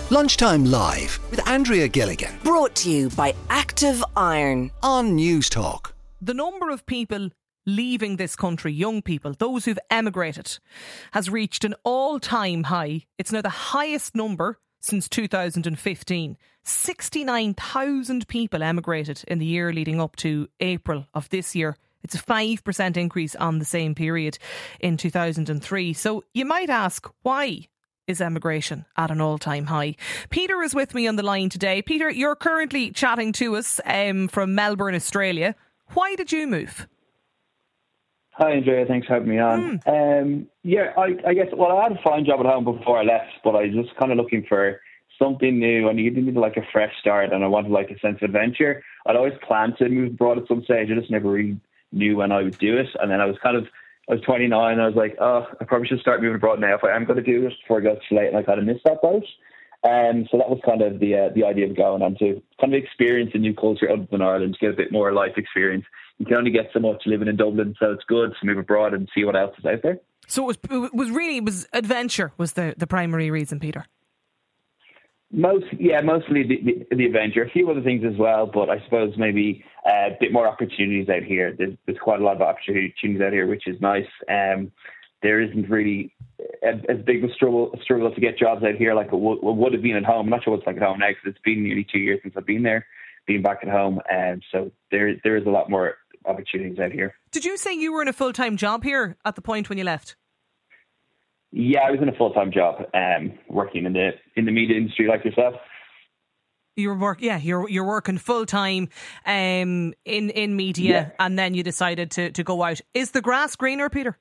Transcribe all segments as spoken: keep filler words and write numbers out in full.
Lunchtime Live with Andrea Gilligan. Brought to you by Active Iron on News Talk. The number of people leaving this country, young people, those who've emigrated, has reached an all-time high. It's now the highest number since two thousand fifteen. sixty-nine thousand people emigrated in the year leading up to April of this year. It's a five percent increase on the same period in two thousand three. So you might ask, why is emigration at an all-time high? Peter is with me on the line today. Peter, you're currently chatting to us um, from Melbourne, Australia. Why did you move? Hi, Andrea. Thanks for having me on. Mm. Um, yeah, I, I guess, well, I had a fine job at home before I left, but I was just kind of looking for something new. I needed like a fresh start, and I wanted like a sense of adventure. I'd always planned to move abroad at some stage. I just never really knew when I would do it. And then I was kind of, I was twenty-nine, and I was like, oh, I probably should start moving abroad now if I am going to do it before it goes too late. And I kind of missed that boat. And so that was kind of the uh, the idea of going on to kind of experience a new culture other than Ireland, get a bit more life experience. You can only get so much living in Dublin, so it's good to move abroad and see what else is out there. So it was, it was really, it was adventure was the, the primary reason, Peter? Most, yeah, mostly the, the, the adventure. A few other things as well, but I suppose maybe a bit more opportunities out here. There's, there's quite a lot of opportunities out here, which is nice. Um, there isn't really as, as big a struggle, a struggle to get jobs out here like it would, would have been at home. I'm not sure what it's like at home now because it's been nearly two years since I've been there, being back at home. And um, so there, there is a lot more opportunities out here. Did you say you were in a full-time job here at the point when you left? Yeah, I was in a full-time job, um, working in the in the media industry like yourself. You're work, yeah, you're you're working full-time um, in in media, yeah. And then you decided to, to go out. Is the grass greener, Peter?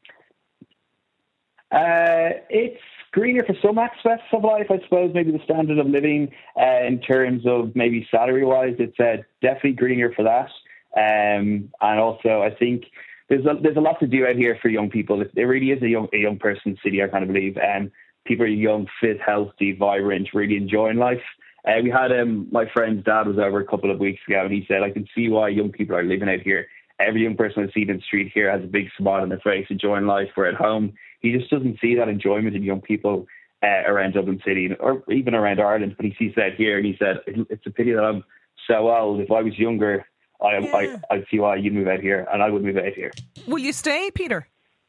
Uh, it's greener for some aspects of life, I suppose. Maybe the standard of living, uh, in terms of maybe salary-wise, it's uh, definitely greener for that. Um, and also, I think there's a, there's a lot to do out here for young people. It, it really is a young a young person city, I kind of believe. Um, people are young, fit, healthy, vibrant, really enjoying life. Uh, we had um, my friend's dad was over a couple of weeks ago, and he said, I can see why young people are living out here. Every young person I see in the street here has a big smile on their face, enjoying life. We're at home. He just doesn't see that enjoyment in young people uh, around Dublin City or even around Ireland. But he sees that here, and he said, it's a pity that I'm so old. If I was younger, I, yeah. I, I see why you'd move out here, and I would move out here. Will you stay, Peter?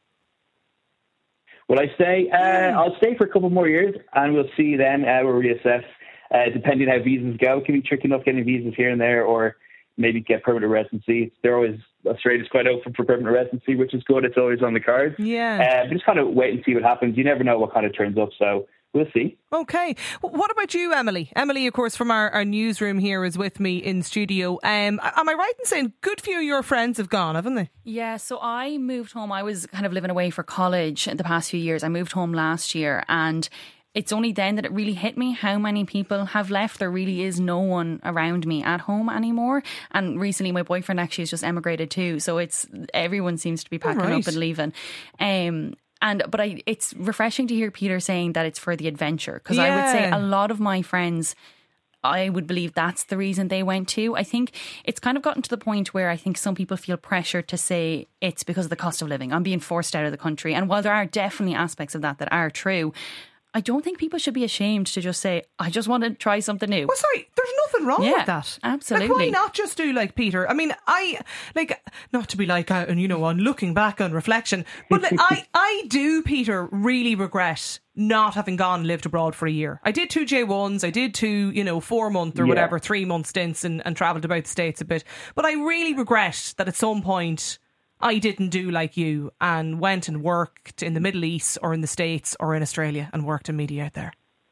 Will I stay? Uh, yeah. I'll stay for a couple more years, and we'll see then. Uh, we'll reassess, uh, depending how visas go. It can be tricky enough getting visas here and there, or maybe get permanent residency. They're always, Australia's quite open for permanent residency, which is good. It's always on the cards. Yeah. Uh, but just kind of wait and see what happens. You never know what kind of turns up, so we'll see. Okay. What about you, Emily? Emily, of course, from our, our newsroom here is with me in studio. Um, am I right in saying good few of your friends have gone, haven't they? Yeah, so I moved home. I was kind of living away for college the past few years. I moved home last year, and it's only then that it really hit me how many people have left. There really is no one around me at home anymore. And recently my boyfriend actually has just emigrated too. So it's everyone seems to be packing right. up and leaving. Um, and but I, it's refreshing to hear Peter saying that it's for the adventure. Because yeah. I would say a lot of my friends, I would believe that's the reason they went too. I think it's kind of gotten to the point where I think some people feel pressure to say it's because of the cost of living. I'm being forced out of the country. And while there are definitely aspects of that that are true, I don't think people should be ashamed to just say, I just want to try something new. Well, sorry, there's nothing wrong yeah, with that. Absolutely. Like, why not just do like Peter? I mean, I, like, not to be like, uh, and you know, on looking back on reflection, but like, I, I do, Peter, really regret not having gone and lived abroad for a year. I did two J ones, I did two, you know, four month or yeah. whatever, three month stints and, and travelled about the States a bit. But I really regret that at some point I didn't do like you and went and worked in the Middle East or in the States or in Australia and worked in media out there.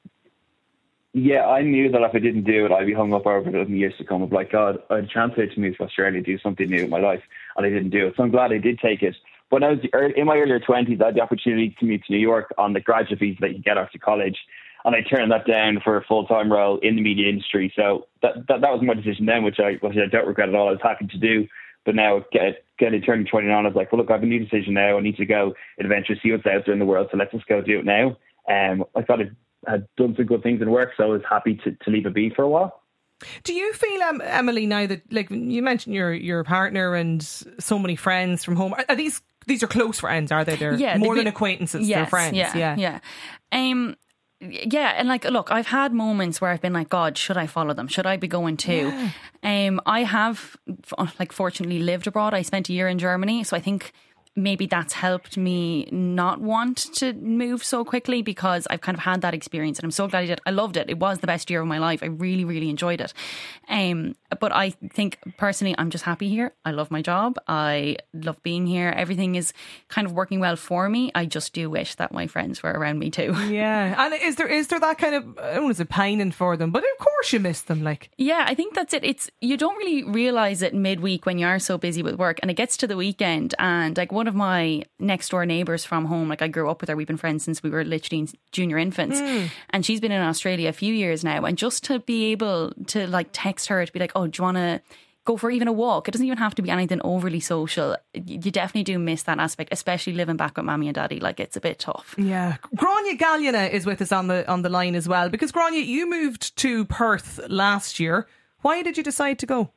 Yeah, I knew that if I didn't do it, I'd be hung up over it in the years to come. Of like, God, I had a chance to move to Australia, do something new in my life, and I didn't do it. So I'm glad I did take it. When I was in my earlier twenties, I had the opportunity to commute to New York on the graduate visa that you get after college, and I turned that down for a full-time role in the media industry. So that that, that was my decision then, which I, which I don't regret at all. I was happy to do. But now, get, getting turning twenty-nine, I was like, well, look, I have a new decision now. I need to go adventure, see what's out there in the world. So let's just go do it now. Um, I thought I had done some good things in work, so I was happy to, to leave it be for a while. Do you feel, um, Emily, now that, like, you mentioned your your partner and so many friends from home, are, are these these are close friends, are they? They're yeah, more they, than acquaintances, yes, they're friends. Yeah, yeah. yeah. Um, Yeah, and like, look, I've had moments where I've been like, God, should I follow them? Should I be going too? Yeah. Um, I have, like, fortunately lived abroad. I spent a year in Germany, so I think maybe that's helped me not want to move so quickly because I've kind of had that experience, and I'm so glad I did. I loved it. It was the best year of my life. I really, really enjoyed it. Um, but I think personally, I'm just happy here. I love my job. I love being here. Everything is kind of working well for me. I just do wish that my friends were around me too. Yeah. And is there is there that kind of, I don't want to say pining for them, but of course you miss them, like. Yeah, I think that's it. It's, you don't really realise it midweek when you are so busy with work, and it gets to the weekend, and like one of my next door neighbours from home, like I grew up with her, we've been friends since we were literally junior infants, mm. and she's been in Australia a few years now, and just to be able to like text her to be like, oh, do you want to go for even a walk? It doesn't even have to be anything overly social. You definitely do miss that aspect, especially living back with mommy and daddy. Like, it's a bit tough. Yeah. Grania Galliana is with us on the on the line as well, because Grania, you moved to Perth last year. Why did you decide to go?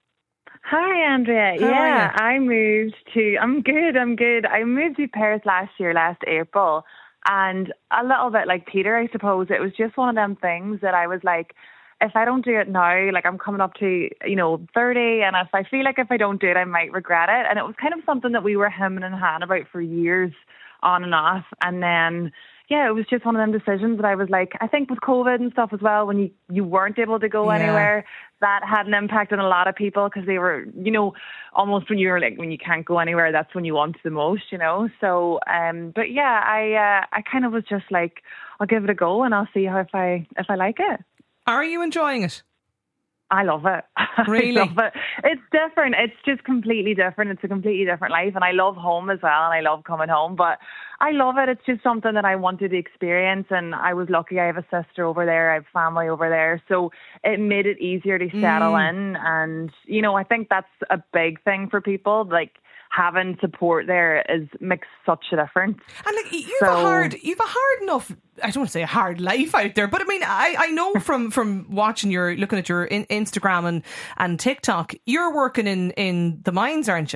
Hi, Andrea. How yeah, I moved to, I'm good, I'm good. I moved to Perth last year, last April. And a little bit like Peter, I suppose, it was just one of them things that I was like, if I don't do it now, like I'm coming up to, you know, thirty, and if I feel like if I don't do it, I might regret it. And it was kind of something that we were hemming and hawing about for years on and off. And then, yeah, it was just one of them decisions that I was like, I think with COVID and stuff as well, when you, you weren't able to go yeah. anywhere, that had an impact on a lot of people because they were, you know, almost when you're like, when you can't go anywhere, that's when you want the most, you know. So, um, but yeah, I uh, I kind of was just like, I'll give it a go and I'll see how if I if I like it. Are you enjoying it? I love it. Really? I love it. It's different. It's just completely different. It's a completely different life. And I love home as well. And I love coming home. But I love it. It's just something that I wanted to experience. And I was lucky. I have a sister over there. I have family over there. So it made it easier to settle mm. in. And, you know, I think that's a big thing for people. Like, having support there is makes such a difference. And like, you've so, a hard, you've a hard enough, I don't want to say a hard life out there, but I mean, I, I know from, from watching your, looking at your in, Instagram and, and TikTok, you're working in, in the mines, aren't you?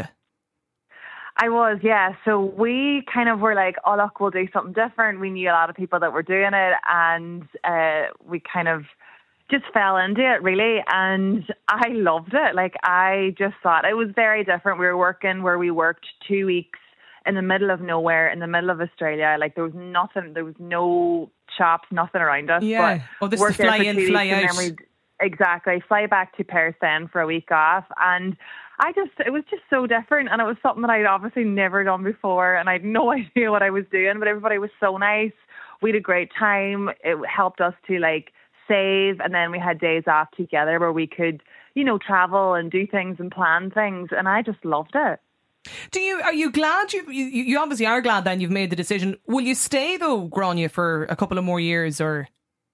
I was, yeah. So we kind of were like, oh look, we'll do something different. We knew a lot of people that were doing it, and uh, we kind of just fell into it really, and I loved it. Like, I just thought it was very different. We were working where we worked two weeks in the middle of nowhere, in the middle of Australia. Like, there was nothing, there was no shops, nothing around us. Yeah. But oh, this is fly in, fly out. Exactly. Fly back to Perth then for a week off, and I just, it was just so different, and it was something that I'd obviously never done before, and I had no idea what I was doing, but everybody was so nice. We had a great time. It helped us to like save, and then we had days off together where we could, you know, travel and do things and plan things, and I just loved it. Do you, are you glad you, you, you obviously are glad then you've made the decision. Will you stay though, Grania, for a couple of more years, or?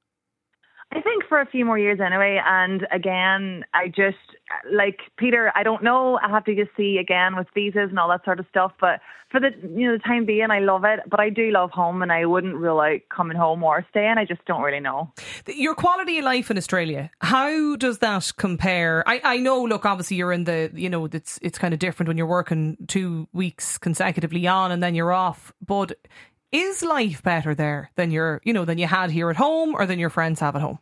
I think for a few more years anyway. And again, I just, like Peter, I don't know. I have to just see again with visas and all that sort of stuff. But for the, you know, the time being, I love it. But I do love home, and I wouldn't rule out coming home or staying. I just don't really know. Your quality of life in Australia, how does that compare? I, I know, look, obviously you're in the, you know, it's it's kind of different when you're working two weeks consecutively on and then you're off. But is life better there than your, you know, than you had here at home, or than your friends have at home?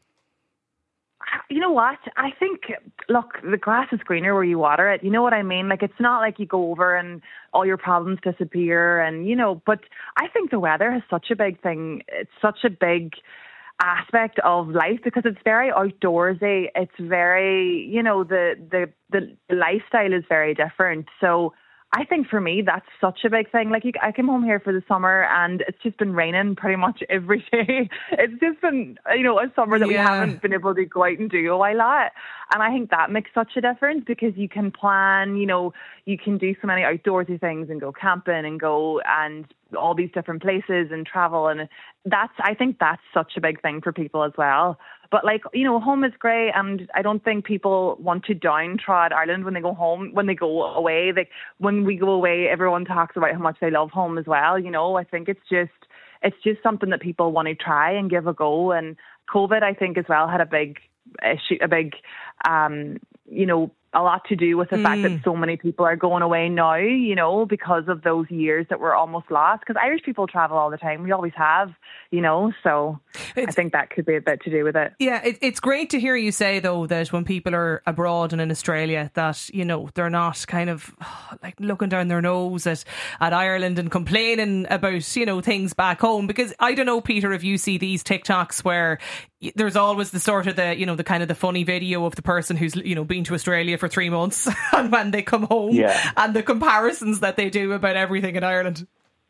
You know what? I think, look, the grass is greener where you water it. You know what I mean? Like, it's not like you go over and all your problems disappear, and, you know, but I think the weather is such a big thing. It's such a big aspect of life because it's very outdoorsy. It's very, you know, the, the, the lifestyle is very different. So I think for me, that's such a big thing. Like, you, I came home here for the summer and it's just been raining pretty much every day. It's just been, you know, a summer that yeah. we haven't been able to go out and do a whole lot. And I think that makes such a difference because you can plan, you know, you can do so many outdoorsy things and go camping and go and all these different places and travel. And that's, I think that's such a big thing for people as well. But like, you know, home is great, and I don't think people want to downtrod Ireland when they go home, when they go away. Like, when we go away, everyone talks about how much they love home as well. You know, I think it's just, it's just something that people want to try and give a go. And COVID, I think as well, had a big issue, a big, um, you know, a lot to do with the mm. fact that so many people are going away now, you know, because of those years that were almost lost. Because Irish people travel all the time. We always have, you know, so it's, I think that could be a bit to do with it. Yeah, it, it's great to hear you say, though, that when people are abroad and in Australia, that, you know, they're not kind of oh, like looking down their nose at, at Ireland and complaining about, you know, things back home. Because I don't know, Peter, if you see these TikToks where there's always the sort of the, you know, the kind of the funny video of the person who's, you know, been to Australia for three months and when they come home yeah. and the comparisons that they do about everything in Ireland.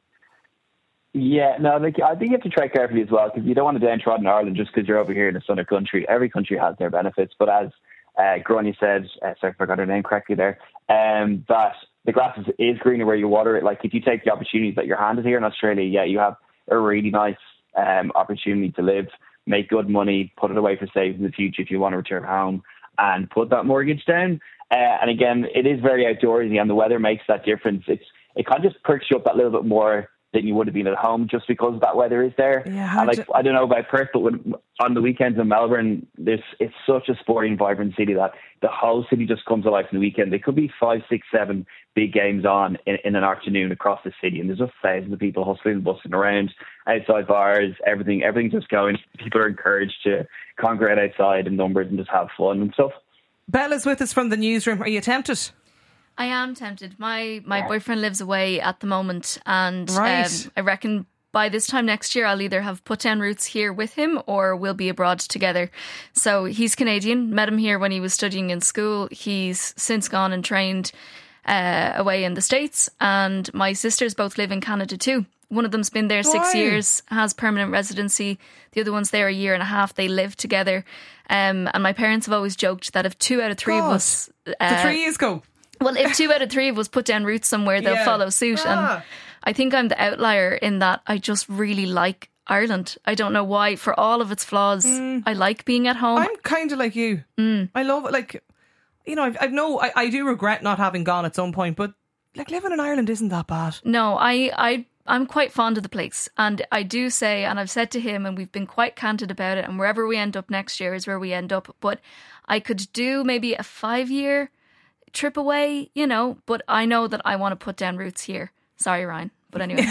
Yeah, no, like, I think you have to tread carefully as well, because you don't want to downtrodden Ireland just because you're over here in a sunny country. Every country has their benefits, but as uh, Gráinne said, uh, sorry if I got her name correctly there, um, that the grass is, is greener where you water it. Like, if you take the opportunities that you're handed here in Australia, yeah, you have a really nice um, opportunity to live, make good money, put it away for savings in the future if you want to return home, and put that mortgage down. Uh, and again, it is very outdoorsy, and the weather makes that difference. It's it kind of just perks you up that little bit more than you would have been at home, just because that weather is there. Yeah, and like to... I don't know about Perth, but when, on the weekends in Melbourne, there's it's such a sporting, vibrant city that the whole city just comes alive on the weekend. There could be five, six, seven big games on in, in an afternoon across the city, and there's just thousands of people hustling and bustling around, outside bars, everything, everything just going. People are encouraged to congregate outside in numbers and just have fun and stuff. Bella's with us from the newsroom. Are you tempted? I am tempted. My my boyfriend lives away at the moment, and right. um, I reckon by this time next year I'll either have put down roots here with him or we'll be abroad together. So he's Canadian, met him here when he was studying in school. He's since gone and trained uh, away in the States, and my sisters both live in Canada too. One of them's been there six Why? years, has permanent residency. The other one's there a year and a half. They live together. Um, and my parents have always joked that if two out of three God. of us... Uh, the three years go. Well, if two out of three of us put down roots somewhere, they'll yeah. follow suit. Ah. And I think I'm the outlier in that I just really like Ireland. I don't know why. For all of its flaws, mm. I like being at home. I'm kind of like you. Mm. I love it. Like, you know, I've, I've no, I, I do regret not having gone at some point, but like living in Ireland isn't that bad. No, I, I, I'm quite fond of the place. And I do say, and I've said to him, and we've been quite candid about it, and wherever we end up next year is where we end up. But I could do maybe a five year trip away, you know, but I know that I want to put down roots here. Sorry, Ryan. But anyway.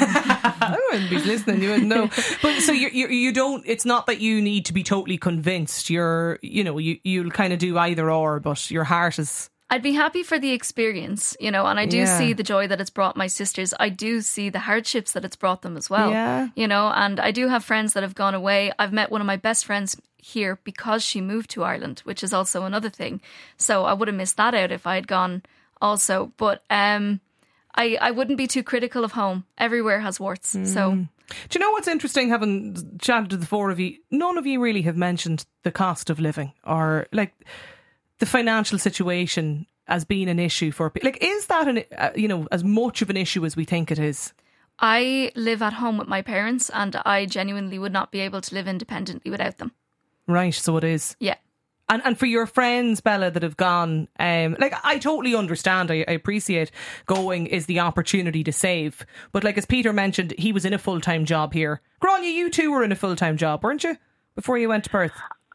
I wouldn't be listening, you wouldn't know. But so you you you don't, it's not that you need to be totally convinced. You're, you know, you, you'll kind of do either or, but your heart is... I'd be happy for the experience, you know, and I do yeah. see the joy that it's brought my sisters. I do see the hardships that it's brought them as well, yeah. you know, and I do have friends that have gone away. I've met one of my best friends here because she moved to Ireland, which is also another thing. So I would have missed that out if I had gone also. But um, I, I wouldn't be too critical of home. Everywhere has warts. Mm. So... Do you know what's interesting, having chatted to the four of you? None of you really have mentioned the cost of living or like the financial situation as being an issue for people. Like, is that an, uh, you know, as much of an issue as we think it is? I live at home with my parents, and I genuinely would not be able to live independently without them. Right, so it is. Yeah. And and for your friends, Bella, that have gone, um, like, I totally understand, I, I appreciate going is the opportunity to save. But like, as Peter mentioned, he was in a full-time job here. Gráinne, you too were in a full-time job, weren't you? Before you went to Perth.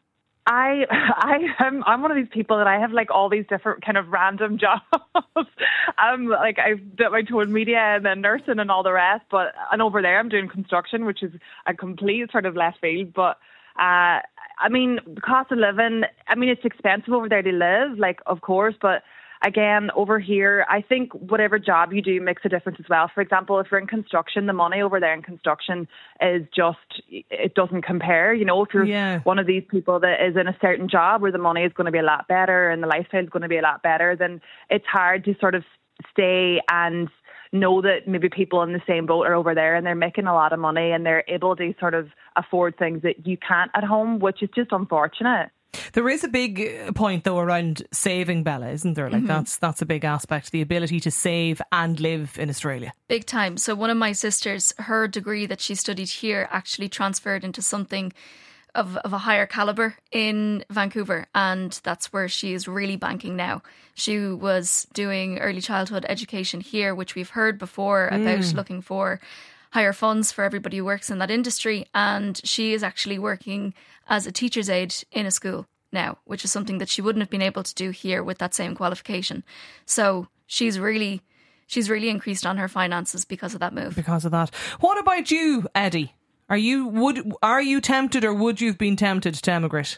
I I am I'm one of these people that I have like all these different kind of random jobs. um like I've done my tour media and then nursing and all the rest, but and over there I'm doing construction, which is a complete sort of left field. But uh I mean, the cost of living, I mean, it's expensive over there to live, like, of course, but again, over here, I think whatever job you do makes a difference as well. For example, if you're in construction, the money over there in construction is just, it doesn't compare. You know, if you're yeah. one of these people that is in a certain job where the money is going to be a lot better and the lifestyle is going to be a lot better, then it's hard to sort of stay and know that maybe people in the same boat are over there and they're making a lot of money and they're able to sort of afford things that you can't at home, which is just unfortunate. There is a big point though around saving, Bella, isn't there? Like mm-hmm. that's that's a big aspect, the ability to save and live in Australia. Big time. So one of my sisters, her degree that she studied here actually transferred into something of, of a higher calibre in Vancouver, and that's where she is really banking now. She was doing early childhood education here, which we've heard before about mm. looking for higher funds for everybody who works in that industry, and she is actually working as a teacher's aide in a school now, which is something that she wouldn't have been able to do here with that same qualification. So she's really, she's really increased on her finances because of that move. Because of that. What about you, Eddie? Are you would are you tempted, or would you have been tempted to emigrate?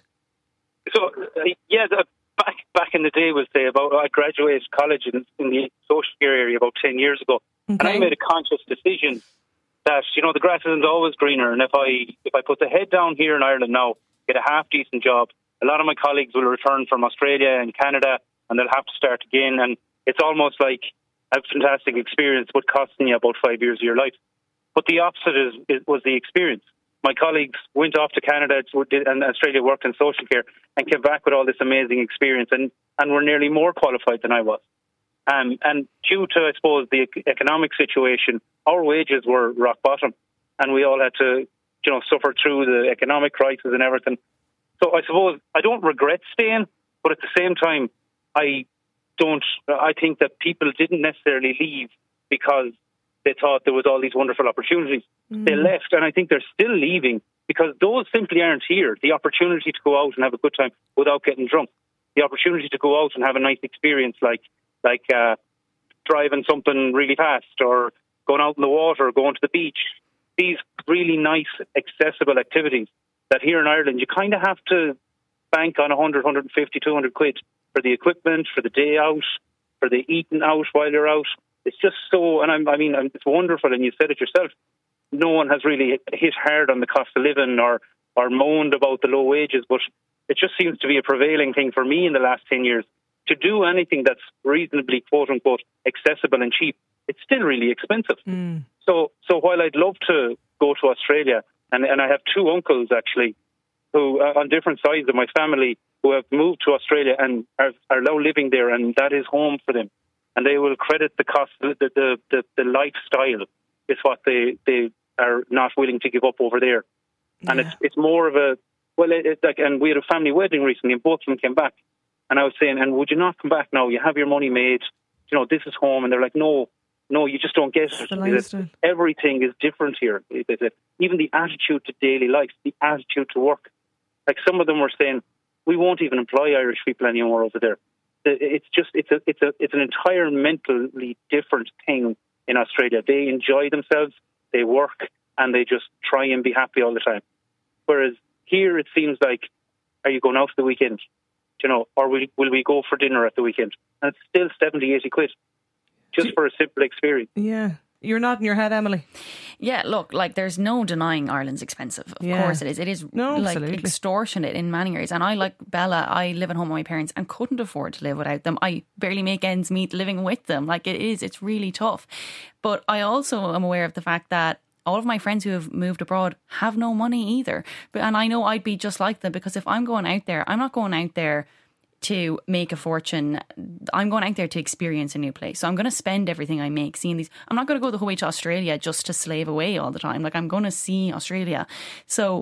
So uh, yeah, the, back back in the day, was say about I graduated college in, in the social care area about ten years ago, Okay. and I made a conscious decision that, you know, the grass isn't always greener, and if I if I put the head down here in Ireland now, get a half decent job, a lot of my colleagues will return from Australia and Canada, and they'll have to start again, and it's almost like a fantastic experience, but costing you about five years of your life. But the opposite is, is was the experience. My colleagues went off to Canada and Australia, worked in social care, and came back with all this amazing experience, and, and were nearly more qualified than I was. Um, and due to, I suppose, the economic situation, our wages were rock bottom, and we all had to, you know, suffer through the economic crisis and everything. So I suppose I don't regret staying, but at the same time, I don't. I think that people didn't necessarily leave because they thought there was all these wonderful opportunities. Mm. They left, and I think they're still leaving because those simply aren't here. The opportunity to go out and have a good time without getting drunk, the opportunity to go out and have a nice experience, like like uh, driving something really fast, or going out in the water, or going to the beach. These really nice, accessible activities that here in Ireland you kind of have to bank on one hundred, one hundred fifty, two hundred quid for the equipment, for the day out, for the eating out while you're out. It's just so, and I'm, I mean, it's wonderful, and you said it yourself, no one has really hit hard on the cost of living or, or moaned about the low wages, but it just seems to be a prevailing thing for me in the last ten years. To do anything that's reasonably, quote-unquote, accessible and cheap, it's still really expensive. Mm. So so while I'd love to go to Australia, and, and I have two uncles, actually, who are on different sides of my family, who have moved to Australia and are, are now living there, and that is home for them. And they will credit the cost, the the, the, the lifestyle is what they, they are not willing to give up over there. Yeah. And it's it's more of a, well, it, it, like, and we had a family wedding recently, and both of them came back. And I was saying, and would you not come back now? You have your money made. You know, this is home. And they're like, no, no, you just don't get it. Everything is different here. Even the attitude to daily life, the attitude to work. Like some of them were saying, we won't even employ Irish people anymore over there. It's just, it's a, it's a, it's an entire mentally different thing in Australia. They enjoy themselves, they work, and they just try and be happy all the time. Whereas here, it seems like, are you going out for the weekend? You know, or will, will we go for dinner at the weekend? And it's still seventy, eighty quid just for a simple experience. Yeah. You're nodding your head, Emily. Yeah, look, like there's no denying Ireland's expensive. Of yeah. course it is. It is no, like absolutely. extortionate in many areas. And I, like Bella, I live at home with my parents and couldn't afford to live without them. I barely make ends meet living with them. Like it is, it's really tough. But I also am aware of the fact that all of my friends who have moved abroad have no money either. But and I know I'd be just like them, because if I'm going out there, I'm not going out there to make a fortune. I'm going out there to experience a new place. So I'm going to spend everything I make seeing these. I'm not going to go the whole way to Australia just to slave away all the time. Like, I'm going to see Australia. So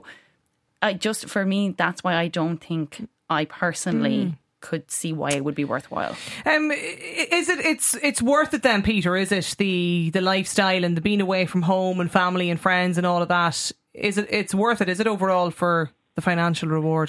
I just, for me, that's why I don't think I personally mm. could see why it would be worthwhile. Um, is it? It's it's worth it then, Peter? Is it the the lifestyle and the being away from home and family and friends and all of that? Is it? It's worth it? Is it overall for the financial reward?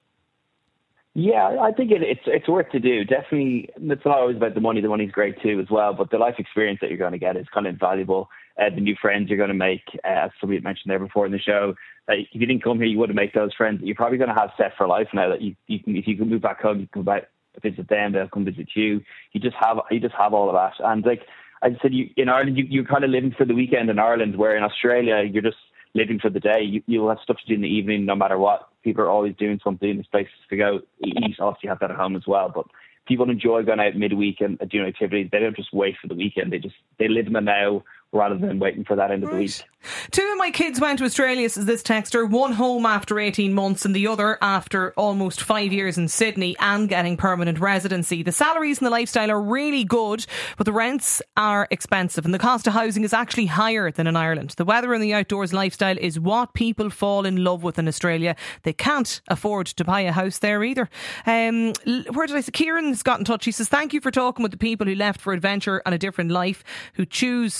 Yeah, I think it, it's it's worth to do. Definitely, it's not always about the money. The money's great too as well, but the life experience that you're going to get is kind of invaluable. Uh, the new friends you're going to make, uh, as somebody mentioned there before in the show, that if you didn't come here, you wouldn't make those friends that you're probably going to have set for life now. That you, you can, if you can move back home, you can go back visit them, they'll come visit you. You just have you just have all of that. And like I said, you in Ireland, you, you're kind of living for the weekend in Ireland, where in Australia, you're just living for the day. You, you'll have stuff to do in the evening, no matter what. People are always doing something. There's places to go eat. Obviously, you have that at home as well. But people enjoy going out midweek and doing activities. They don't just wait for the weekend. They just they live in the now rather than waiting for that end of the week. Two of my kids went to Australia, says this texter. One home after eighteen months and the other after almost five years in Sydney and getting permanent residency. The salaries and the lifestyle are really good, but the rents are expensive and the cost of housing is actually higher than in Ireland. The weather and the outdoors lifestyle is what people fall in love with in Australia. They can't afford to buy a house there either. Um, where did I say? Kieran's got in touch. He says, thank you for talking with the people who left for adventure and a different life, who choose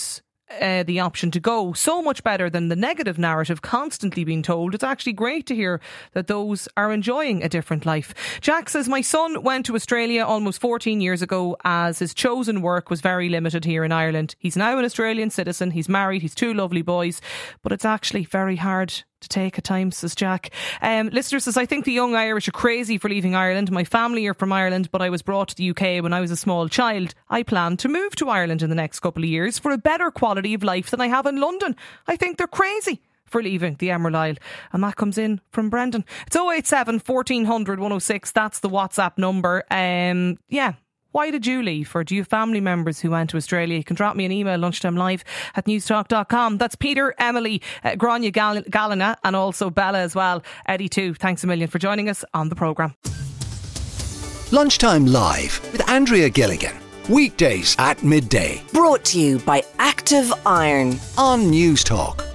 uh, the option to go. So much better than the negative narrative constantly being told. It's actually great to hear that those are enjoying a different life. Jack says, my son went to Australia almost fourteen years ago as his chosen work was very limited here in Ireland. He's now an Australian citizen. He's married. He's two lovely boys. But it's actually very hard to take at times, says Jack. Um, listener says, I think the young Irish are crazy for leaving Ireland. My family are from Ireland, but I was brought to the U K when I was a small child. I plan to move to Ireland in the next couple of years for a better quality of life than I have in London. I think they're crazy for leaving the Emerald Isle. And that comes in from Brendan. It's oh eight seven, fourteen hundred, one oh six. That's the WhatsApp number. Um, yeah. Why did you leave? Or do you have family members who went to Australia? You can drop me an email, lunchtimelive at newstalk dot com. That's Peter, Emily, uh, Grania Gal- Galina and also Bella as well. Eddie too. Thanks a million for joining us on the programme. Lunchtime Live with Andrea Gilligan. Weekdays at midday Brought to you by Active Iron. on News Talk.